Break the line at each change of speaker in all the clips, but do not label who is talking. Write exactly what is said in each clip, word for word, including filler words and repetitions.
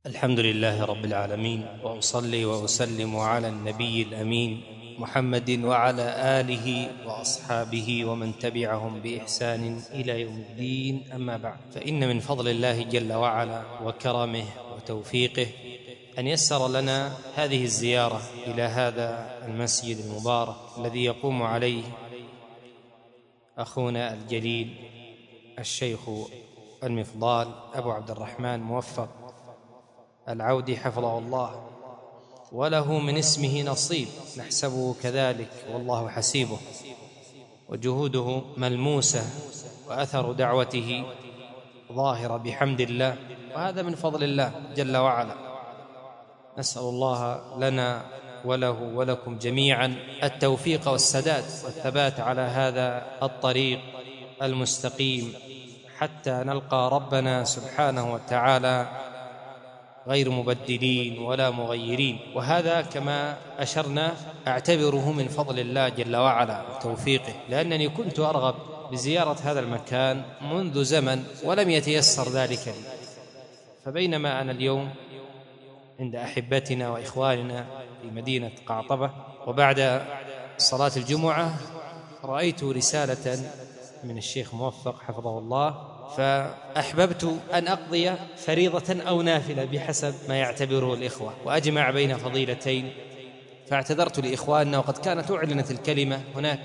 الحمد لله رب العالمين، وأصلي وأسلم على النبي الأمين محمد وعلى آله وأصحابه ومن تبعهم بإحسان إلى يوم الدين. أما بعد، فإن من فضل الله جل وعلا وكرمه وتوفيقه أن يسر لنا هذه الزيارة إلى هذا المسجد المبارك الذي يقوم عليه أخونا الجليل الشيخ المفضال أبو عبد الرحمن موفق العودي حفظه الله، وله من اسمه نصيب نحسبه كذلك والله حسيبه، وجهوده ملموسة وأثر دعوته ظاهرة بحمد الله، وهذا من فضل الله جل وعلا. نسأل الله لنا وله ولكم جميعا التوفيق والسداد والثبات على هذا الطريق المستقيم حتى نلقى ربنا سبحانه وتعالى غير مبدلين ولا مغيرين. وهذا كما أشرنا أعتبره من فضل الله جل وعلا وتوفيقه، لأنني كنت أرغب بزيارة هذا المكان منذ زمن ولم يتيسر ذلك لي، فبينما أنا اليوم عند أحبتنا وإخواننا في مدينة قعطبة وبعد صلاة الجمعة رأيت رسالة من الشيخ موفق حفظه الله، فأحببت أن أقضي فريضة أو نافلة بحسب ما يعتبره الإخوة، وأجمع بين فضيلتين، فاعتذرت لإخواننا وقد كانت أعلنت الكلمة هناك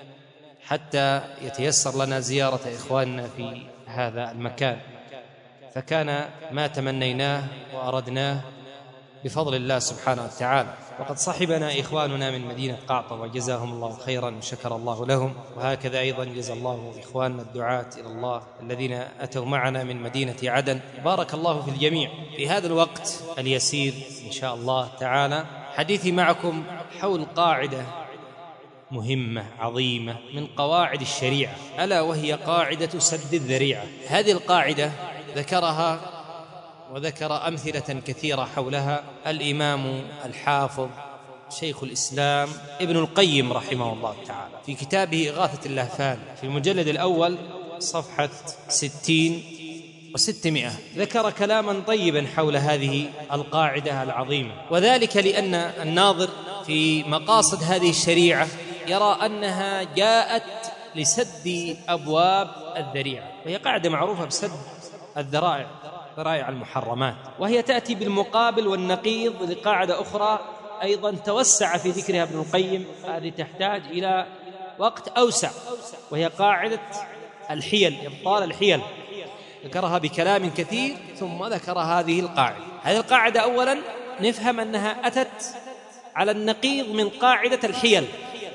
حتى يتيسر لنا زيارة إخواننا في هذا المكان، فكان ما تمنيناه وأردناه بفضل الله سبحانه وتعالى. وقد صحبنا إخواننا من مدينة قعطبة جزاهم الله خيرا وشكر الله لهم، وهكذا أيضا جزا الله إخواننا الدعاة إلى الله الذين أتوا معنا من مدينة عدن. بارك الله في الجميع. في هذا الوقت اليسير إن شاء الله تعالى حديثي معكم حول قاعدة مهمة عظيمة من قواعد الشريعة، ألا وهي قاعدة سد الذريعة. هذه القاعدة ذكرها وذكر أمثلة كثيرة حولها الإمام الحافظ شيخ الإسلام ابن القيم رحمه الله تعالى في كتابه إغاثة اللهفان في المجلد الأول صفحة ستين وستمائة، ذكر كلاما طيبا حول هذه القاعدة العظيمة، وذلك لأن الناظر في مقاصد هذه الشريعة يرى أنها جاءت لسد أبواب الذريعة، وهي قاعدة معروفة بسد الذرائع، ذرائع المحرمات، وهي تأتي بالمقابل والنقيض لقاعدة أخرى أيضا توسع في ذكرها ابن القيم، هذه تحتاج إلى وقت أوسع، وهي قاعدة الحيل، إبطال الحيل، ذكرها بكلام كثير ثم ذكر هذه القاعدة. هذه القاعدة أولا نفهم أنها أتت على النقيض من قاعدة الحيل.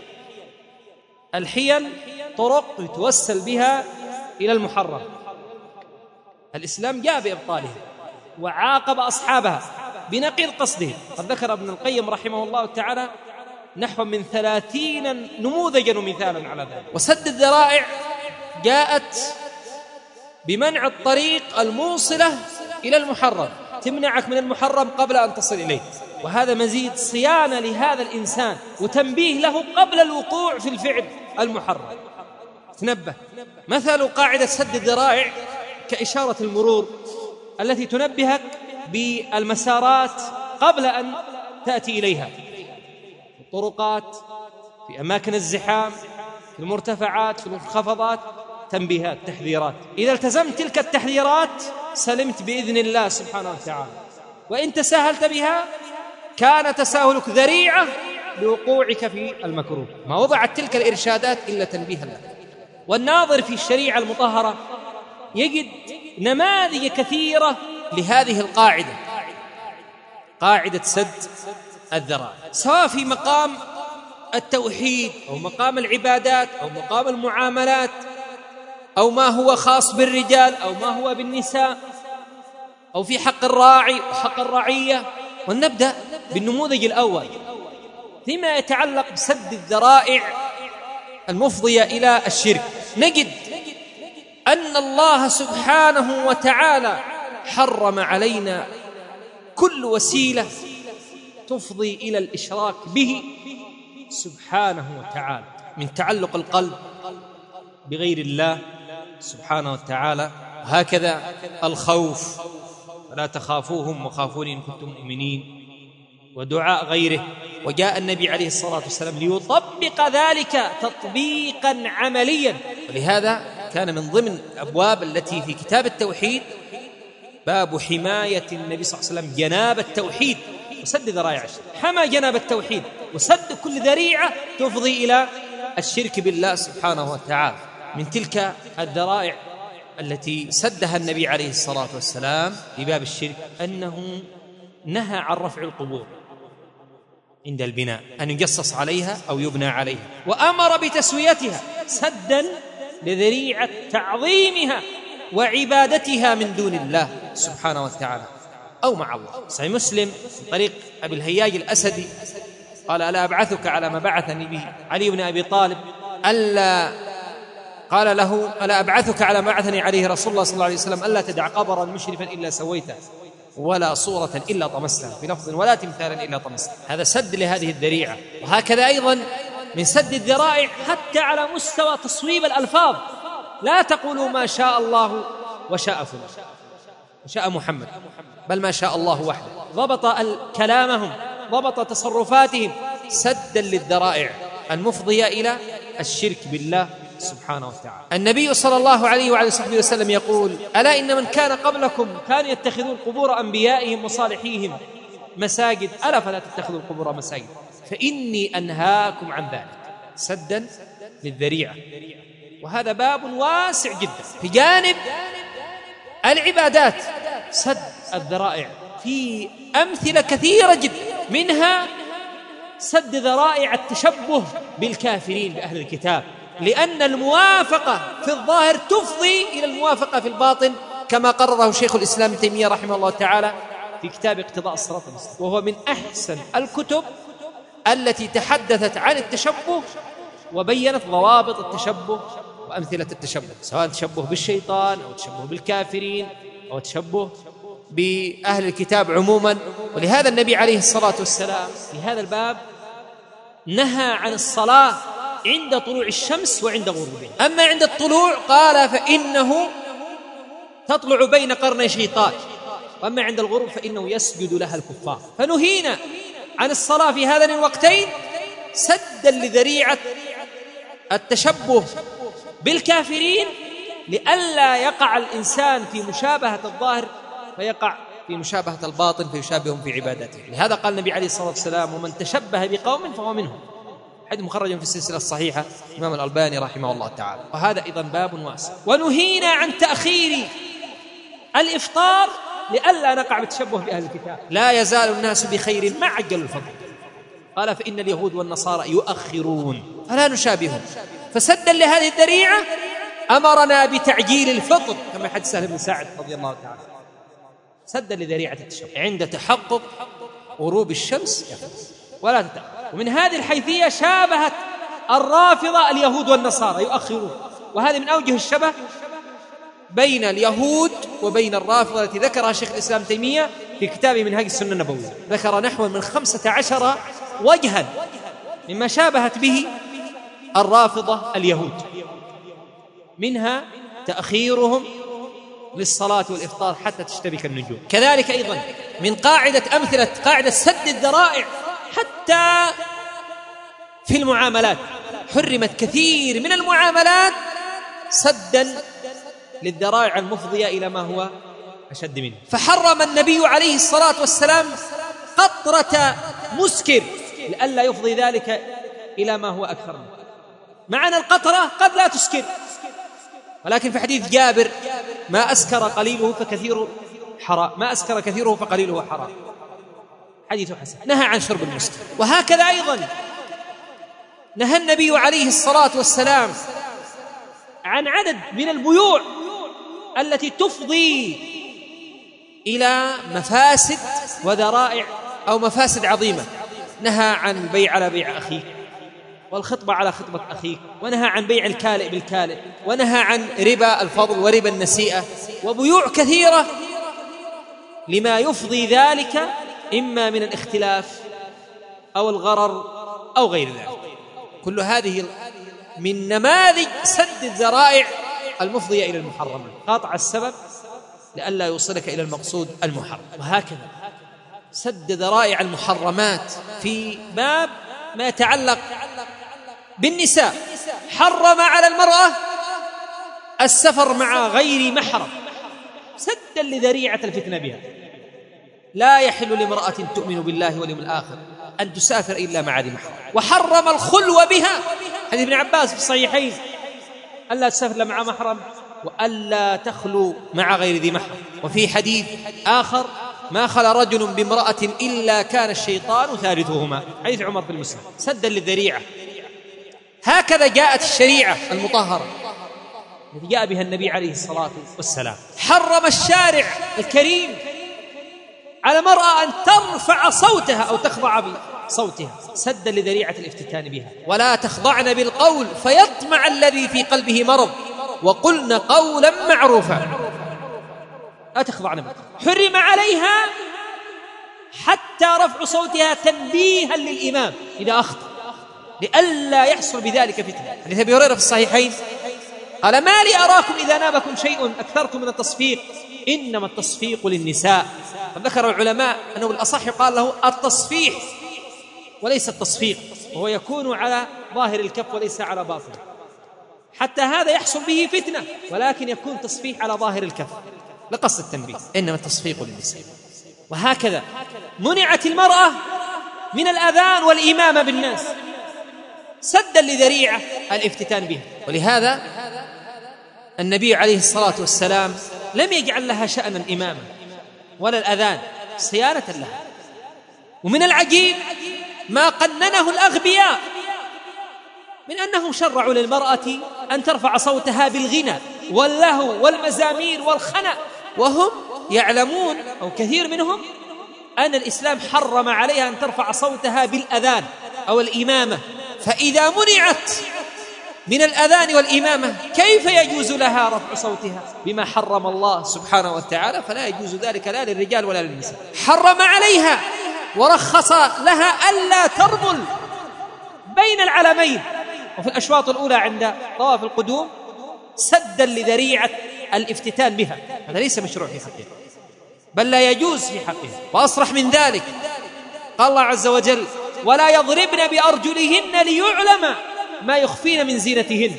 الحيل طرق يتوسل بها إلى المحرم، الإسلام جاء بإبطالها وعاقب أصحابها بنقيض قصده. قد ذكر ابن القيم رحمه الله تعالى نحو من ثلاثين نموذجا ومثالا على ذلك. وسد الذرائع جاءت بمنع الطريق الموصلة إلى المحرم، تمنعك من المحرم قبل أن تصل إليه، وهذا مزيد صيانة لهذا الإنسان وتنبيه له قبل الوقوع في الفعل المحرم. تنبه. مثل قاعدة سد الذرائع كإشارة المرور التي تنبهك بالمسارات قبل أن تأتي إليها، في الطرقات، في أماكن الزحام، في المرتفعات، في المنخفضات، تنبيهات، تحذيرات. إذا التزمت تلك التحذيرات سلمت بإذن الله سبحانه وتعالى، وإن تساهلت بها كان تساهلك ذريعة لوقوعك في المكروه. ما وضعت تلك الإرشادات إلا تنبيها لك. والناظر في الشريعة المطهرة يجد نماذج كثيرة لهذه القاعدة، قاعدة سد الذرائع، سواء في مقام التوحيد أو مقام العبادات أو مقام المعاملات أو ما هو خاص بالرجال أو ما هو بالنساء أو في حق الراعي وحق الرعية. ونبدأ بالنموذج الأول فيما يتعلق بسد الذرائع المفضية إلى الشرك. نجد أن الله سبحانه وتعالى حرم علينا كل وسيلة تفضي إلى الإشراك به سبحانه وتعالى، من تعلق القلب بغير الله سبحانه وتعالى، هكذا الخوف ولا تخافوهم وخافوني إن كنتم مؤمنين، ودعاء غيره. وجاء النبي عليه الصلاة والسلام ليطبق ذلك تطبيقا عمليا. ولهذا كان من ضمن الأبواب التي في كتاب التوحيد باب حماية النبي صلى الله عليه وسلم جناب التوحيد وسد ذرائع الشرك. حمى جناب التوحيد وسد كل ذريعة تفضي إلى الشرك بالله سبحانه وتعالى. من تلك الذرائع التي سدها النبي عليه الصلاة والسلام في باب الشرك أنه نهى عن رفع القبور عند البناء، أن يجصص عليها أو يبنى عليها، وأمر بتسويتها سدا لذريعة تعظيمها وعبادتها من دون الله سبحانه وتعالى أو مع الله. صحيح مسلم من طريق أبي الهياج الأسدي قال: ألا أبعثك على ما بعثني به علي بن أبي طالب؟ ألا قال له: ألا أبعثك على ما بعثني عليه رسول الله صلى الله عليه وسلم؟ ألا تدع قبرا مشرفا إلا سويته، ولا صورة إلا طمستها، في لفظ ولا تمثالا إلا طمستها. هذا سد لهذه الذريعة. وهكذا أيضا من سد الذرائع حتى على مستوى تصويب الألفاظ. لا تقولوا ما شاء الله وشاء فلان وشاء محمد، بل ما شاء الله وحده. ضبط كلامهم، ضبط تصرفاتهم سدا للذرائع المفضية إلى الشرك بالله سبحانه وتعالى. النبي صلى الله عليه وعلى صحبه وسلم يقول: ألا إن من كان قبلكم كانوا يتخذون قبور أنبيائهم وصالحيهم مساجد، ألا فلا تتخذوا القبور مساجد فإني أنهاكم عن ذلك، سدا للذريعة. وهذا باب واسع جدا. في جانب العبادات سد الذرائع في أمثلة كثيرة جدا، منها سد ذرائع التشبه بالكافرين بأهل الكتاب، لأن الموافقة في الظاهر تفضي إلى الموافقة في الباطن، كما قرره شيخ الإسلام ابن تيمية رحمه الله تعالى في كتاب اقتضاء الصراط المستقيم، وهو من أحسن الكتب التي تحدثت عن التشبه وبينت ضوابط التشبه وأمثلة التشبه، سواء تشبه بالشيطان أو تشبه بالكافرين أو تشبه بأهل الكتاب عموما. ولهذا النبي عليه الصلاة والسلام في هذا الباب نهى عن الصلاة عند طلوع الشمس وعند غروبها. أما عند الطلوع قال: فإنه تطلع بين قرني شيطان، وأما عند الغروب فإنه يسجد لها الكفار. فنهينا عن الصلاة في هذين الوقتين سدا لذريعة التشبه بالكافرين، لئلا يقع الإنسان في مشابهة الظاهر فيقع في مشابهة الباطن فيشابههم في عبادته. لهذا قال النبي عليه الصلاة والسلام: ومن تشبه بقوم فهو منهم، حديث مخرج في السلسلة الصحيحة الإمام الألباني رحمه الله تعالى. وهذا أيضا باب واسع. ونهينا عن تأخير الإفطار لئلا نقع بالتشبه بأهل الكتاب. لا يزال الناس بخير ما عجلوا الفطر، قال: فإن اليهود والنصارى يؤخرون فلا نشابههم. فسدا لهذه الذريعة أمرنا بتعجيل الفطر، كما حديث سهل بن سعد رضي الله تعالى، سدا لذريعة التشبه عند تحقق غروب الشمس ولا تتأخر. ومن هذه الحيثية شابهت الرافضة اليهود والنصارى يؤخرون، وهذه من أوجه الشبه بين اليهود وبين الرافضة التي ذكرها شيخ الإسلام تيمية في كتابه منهاج السنة النبوية. ذكر نحو من خمسة عشر وجها مما شابهت به الرافضة اليهود، منها تأخيرهم للصلاة والإفطار حتى تشتبك النجوم. كذلك أيضا من قاعدة أمثلة قاعدة سد الذرائع حتى في المعاملات، حرمت كثير من المعاملات سدا للذرائع المفضية إلى ما هو أشد منه. فحرم النبي عليه الصلاة والسلام قطرة مسكر لئلا يفضي ذلك إلى ما هو أكثر منه. معنى القطرة قد لا تسكر، ولكن في حديث جابر: ما أسكر قليله فكثيره حرام، ما أسكر كثيره فقليله حرام، حديث حسن. نهى عن شرب المسكر. وهكذا أيضا نهى النبي عليه الصلاة والسلام عن عدد من البيوع التي تفضي إلى مفاسد وذرائع أو مفاسد عظيمة. نهى عن البيع على بيع أخيك، والخطبة على خطبة أخيك، ونهى عن بيع الكالئ بالكالئ، ونهى عن ربا الفضل وربا النسيئة، وبيوع كثيرة لما يفضي ذلك إما من الاختلاف أو الغرر أو غير ذلك. كل هذه من نماذج سد الذرائع المفضية إلى المحرمات. قاطع السبب
لئلا يوصلك إلى المقصود المحرم. وهكذا سد ذرائع المحرمات في باب ما يتعلق بالنساء. حرم على المرأة السفر مع غير محرم سدا لذريعة الفتنة بها. لا يحل لامرأة تؤمن بالله واليوم الآخر أن تسافر إلا مع ذي محرم. وحرم الخلو بها، حديث ابن عباس في الصحيحين، ألا تسافر إلا مع محرم وألا تخلو مع غير ذي محرم. وفي حديث آخر ما خلا رجل بامرأة إلا كان الشيطان ثالثهما، حديث عمر في المسلم، سدا للذريعة. هكذا جاءت الشريعة المطهرة التي جاء بها النبي عليه الصلاة والسلام. حرم الشارع الكريم على المرأة أن ترفع صوتها أو تخضع بصوتها سدا لذريعة الافتتان بها. ولا تخضعن بالقول فيطمع الذي في قلبه مرض وقلن قولا معروفا. لا تخضعن بالقول. حرم عليها حتى رفع صوتها تنبيها للإمام إذا أخطأ لئلا يحصل بذلك فتنة. حديث أبي هريرة في الصحيحين قال ما لي أراكم إذا نابكم شيء أكثرتم من التصفيق إنما التصفيق للنساء. فذكر العلماء أنه الأصح يقال له التصفيح وليس التصفيق، وهو يكون على ظاهر الكف وليس على باطنه، حتى هذا يحصل به فتنة، ولكن يكون تصفيح على ظاهر الكف لقصد التنبيه، إنما التصفيق للنساء. وهكذا منعت المرأة من الأذان والإمامة بالناس سدا لذريعة الافتتان بها. ولهذا النبي عليه الصلاة والسلام لم يجعل لها شأنا الإمامة ولا الأذان صيانة لها. ومن العجيب ما قننه الأغبياء من أنهم شرعوا للمرأة أن ترفع صوتها بالغنى واللهو والمزامير والخنا، وهم يعلمون أو كثير منهم أن الإسلام حرم عليها أن ترفع صوتها بالأذان أو الإمامة. فإذا منعت من الأذان والإمامة كيف يجوز لها رفع صوتها بما حرم الله سبحانه وتعالى؟ فلا يجوز ذلك لا للرجال ولا للنساء. حرم عليها ورخص لها ألا ترمل بين العلمين وفي الأشواط الأولى عند طواف القدوم سدا لذريعة الافتتان بها. هذا ليس مشروع في حقها، بل لا يجوز في حقها. وأصرح من ذلك قال الله عز وجل ولا يضربن بأرجلهن ليعلم ما يخفين من زينتهن.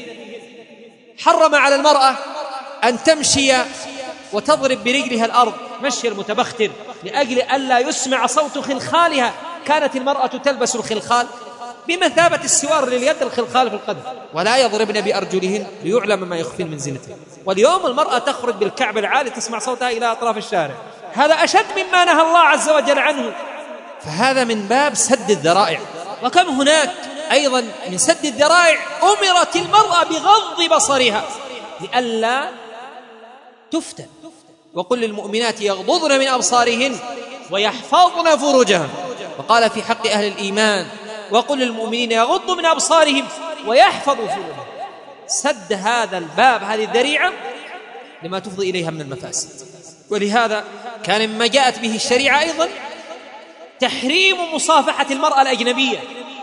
حرم على المرأة أن تمشي وتضرب برجلها الأرض مشي المتبختر لأجل ألا يسمع صوت خلخالها. كانت المرأة تلبس الخلخال بمثابة السوار لليد، الخلخال في القدم. ولا يضربن بأرجلهن ليعلم ما يخفين من زينتهن. واليوم المرأة تخرج بالكعب العالي تسمع صوتها إلى أطراف الشارع، هذا أشد مما نهى الله عز وجل عنه. فهذا من باب سد الذرائع. وكم هناك أيضا من سد الذرائع أمرت المرأة بغض بصرها لئلا تفتن. وقل للمؤمنات يغضضن من أبصارهن ويحفظن فروجهن. وقال في حق أهل الإيمان وقل للمؤمنين يغضوا من أبصارهم ويحفظوا فروجهم. سد هذا الباب هذه الذريعة لما تفضي إليها من المفاسد. ولهذا كان مما جاءت به الشريعة أيضا تحريم مصافحة المرأة الأجنبية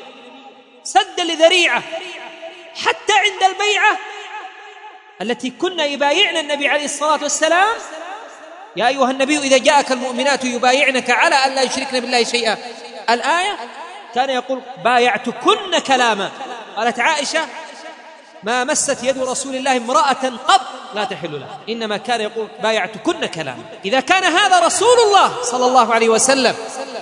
سدا لذريعة. حتى عند البيعة التي كنا يبايعن النبي عليه الصلاة والسلام يا أيها النبي إذا جاءك المؤمنات يبايعنك على أن لا يشركن بالله شيئا، الآية كان يقول بايعتكن كلاما. قالت عائشة ما مست يد رسول الله امرأة قط لا تحل له، إنما كان يقول بايعتكن كلاما. إذا كان هذا رسول الله صلى الله عليه وسلم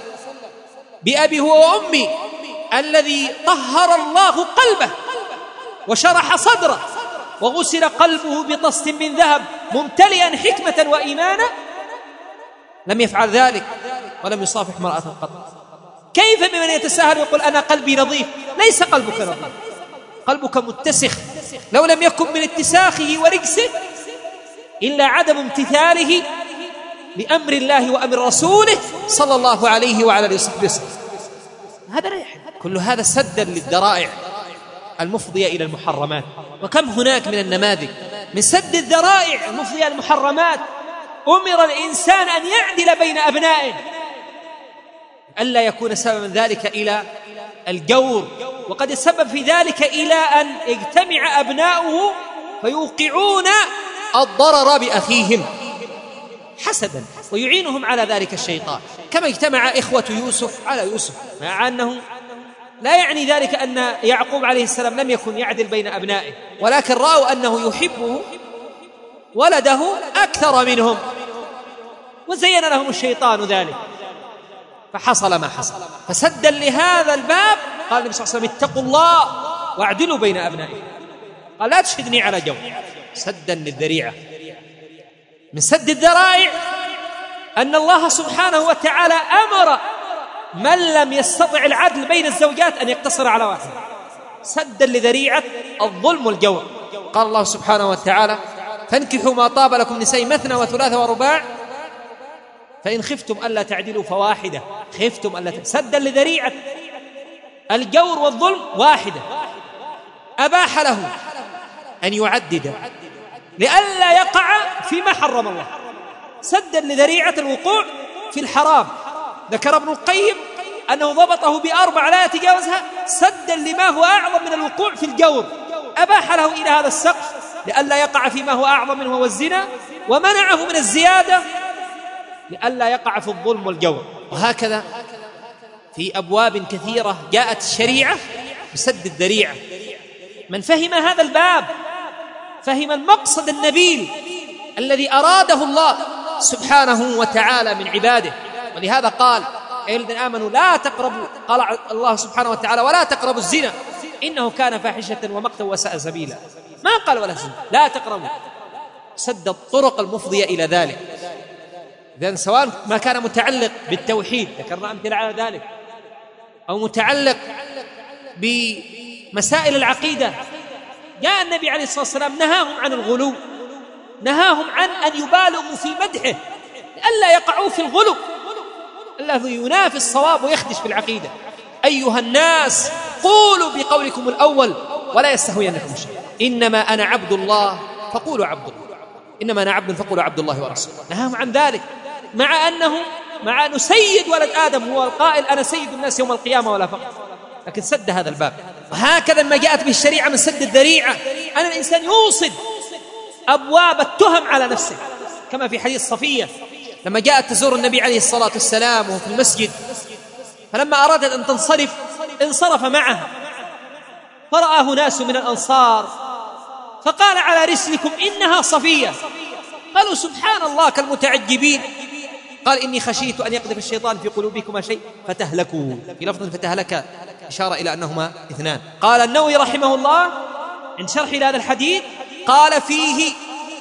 بأبي هو وأمي الذي طهر الله قلبه وشرح صدره وغسل قلبه بطست من ذهب ممتلئا حكمة وإيمانا، لم يفعل ذلك ولم يصافح امرأة قط، كيف بمن يتساهل ويقول أنا قلبي نظيف؟ ليس قلبك نظيف، قلبك متسخ. لو لم يكن من اتساخه ورجسه إلا عدم امتثاله لأمر الله وأمر رسوله صلى الله عليه وعلى آله وصحبه وسلم. هذا لا يحل. كل هذا سدا للذرائع المفضية إلى المحرمات. وكم هناك من النماذج من سد الذرائع المفضية إلى المحرمات. أمر الإنسان أن يعدل بين أبنائه ألا يكون سببا ذلك إلى الجور، وقد يسبب في ذلك إلى أن يجتمع أبناؤه فيوقعون الضرر بأخيهم. حسدا، ويعينهم على ذلك الشيطان، كما اجتمع إخوة يوسف على يوسف، مع أنه لا يعني ذلك أن يعقوب عليه السلام لم يكن يعدل بين أبنائه، ولكن رأوا أنه يحبه ولده أكثر منهم، وزين لهم الشيطان ذلك فحصل ما حصل. فسدا لهذا الباب قال النبي صلى الله عليه وسلم اتقوا الله واعدلوا بين أبنائكم، قال لا تشهدني على جو، سدا للذريعة. من سد الذرائع أن الله سبحانه وتعالى أمر من لم يستطع العدل بين الزوجات أن يقتصر على واحد، سدا لذريعة الظلم والجور. قال الله سبحانه وتعالى فانكحوا ما طاب لكم نساء مثنى وثلاث ورباع فإن خفتم ألا تعدلوا فواحدة، خفتم ألا تعدلوا، سدا لذريعة الجور والظلم واحدة. أباح له أن يعدد لئلا يقع فيما حرم الله، سدا لذريعة الوقوع في الحرام. ذكر ابن القيم أنه ضبطه بأربع لا يتجاوزها سدا لما هو أعظم من الوقوع في الجور، أباح له إلى هذا السقف لئلا يقع فيما هو أعظم منه والزنا، ومنعه من الزيادة لئلا يقع في الظلم والجور. وهكذا في أبواب كثيرة جاءت الشريعة بسد الذريعة. من فهم هذا الباب فهم المقصد النبيل الذي أراده الله سبحانه وتعالى من عباده. ولهذا قال أيها الذين آمنوا لا تقربوا، قال الله سبحانه وتعالى ولا تقربوا الزنا إنه كان فاحشة ومقتا وساء سبيلا، ما قال ولا زنا، لا تقربوا، سد الطرق المفضية إلى ذلك. إذن سواء ما كان متعلق بالتوحيد، ذكرنا أمثلة على ذلك، أو متعلق بمسائل العقيدة، جاء النبي عليه الصلاة والسلام نهاهم عن الغلو، نهاهم عن أن يبالغوا في مدحه لئلا يقعوا في الغلو الذي ينافي الصواب ويخدش في العقيدة. أيها الناس قولوا بقولكم الأول ولا يستهوينكم شيء، إنما أنا عبد الله فقولوا عبد الله، إنما أنا عبد فقولوا عبد الله ورسوله. نهاهم عن ذلك، مع أنه مع أنه سيد ولد آدم، هو القائل أنا سيد الناس يوم القيامة ولا فقط، لكن سد هذا الباب. وهكذا ما جاءت به الشريعة من سد الذريعة أن الإنسان يوصد أبواب التهم على نفسه، كما في حديث صفية لما جاءت تزور النبي عليه الصلاة والسلام وهو في المسجد، فلما أرادت أن تنصرف انصرف معها، فرآه ناس من الأنصار فقال على رسلكم إنها صفية، قالوا سبحان الله كالمتعجبين، قال إني خشيت أن يقذف الشيطان في قلوبكما شيء فتهلكوا، في لفظ فتهلك إشارة إلى أنهما اثنان. قال النووي رحمه الله عند شرح هذا الحديث قال فيه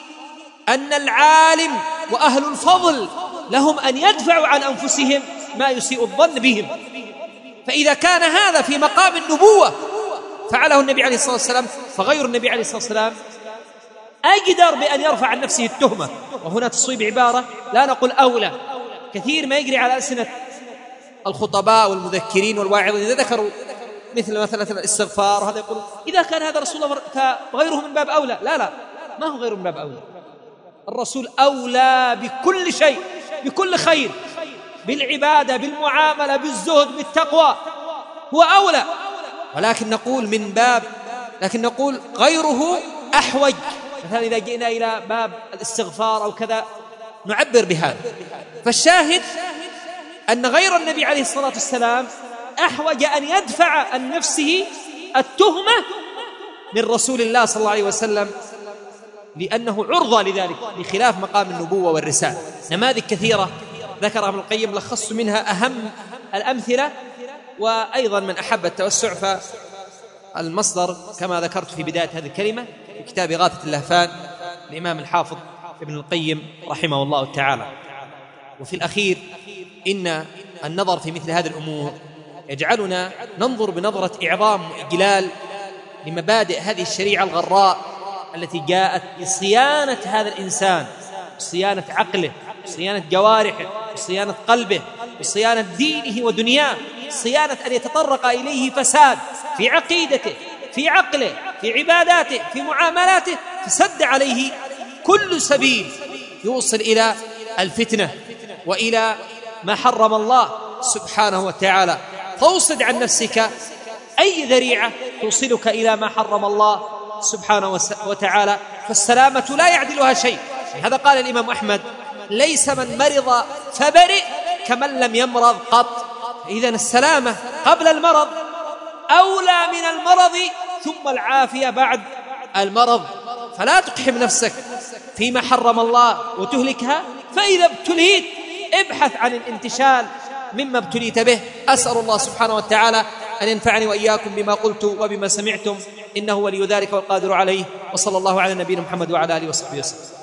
أن العالم وأهل الفضل لهم أن يدفعوا عن أنفسهم ما يسيء الظن بهم، فإذا كان هذا في مقام النبوة فعله النبي عليه الصلاة والسلام، فغير النبي عليه الصلاة والسلام أقدر بأن يرفع عن نفسه التهمة. وهنا تصويب عبارة لا نقول أولى، كثير ما يجري على ألسنة الخطباء والمذكرين والواعظين إذا ذكروا مثل مثلا الاستغفار، وهذا يقول إذا كان هذا رسول الله فغيره من باب أولى. لا لا، ما هو غيره من باب أولى، الرسول أولى بكل شيء، بكل خير، بالعبادة، بالمعاملة، بالزهد، بالتقوى، هو أولى. ولكن نقول من باب، لكن نقول غيره أحوج. مثلا إذا جئنا إلى باب الاستغفار أو كذا نعبر بهذا. فالشاهد أن غير النبي عليه الصلاة والسلام أحوج أن يدفع عن نفسه التهمة من رسول الله صلى الله عليه وسلم، لأنه عرضة لذلك، بخلاف مقام النبوة والرسالة. نماذج كثيرة ذكرها ابن القيم، لخص منها أهم الأمثلة. وأيضا من أحب التوسع فالمصدر كما ذكرت في بداية هذه الكلمة في كتاب إغاثة اللهفان الإمام الحافظ ابن القيم رحمه الله تعالى. وفي الأخير إن النظر في مثل هذه الأمور يجعلنا ننظر بنظرة إعظام وإجلال لمبادئ هذه الشريعة الغراء التي جاءت لصيانة هذا الإنسان، صيانة عقله، صيانة جوارحه، صيانة قلبه، صيانة دينه ودنياه، صيانة أن يتطرق إليه فساد في عقيدته، في عقله، في عباداته، في معاملاته، فسد عليه كل سبيل يوصل إلى الفتنة وإلى ما حرم الله سبحانه وتعالى. فاوصد عن نفسك أي ذريعة توصلك إلى ما حرم الله سبحانه وتعالى، فالسلامة لا يعدلها شيء. هذا قال الإمام أحمد ليس من مرض فبرئ كمن لم يمرض قط. إذن السلامة قبل المرض أولى من المرض ثم العافية بعد المرض. فلا تقحم نفسك فيما حرم الله وتهلكها، فإذا ابتليت ابحث عن الانتشال مما ابتليت به. أسأل الله سبحانه وتعالى أن ينفعني وإياكم بما قلت وبما سمعتم، إنه ولي ذلك والقادر عليه. وصلى الله على نبينا محمد وعلى آله وصحبه وسلم.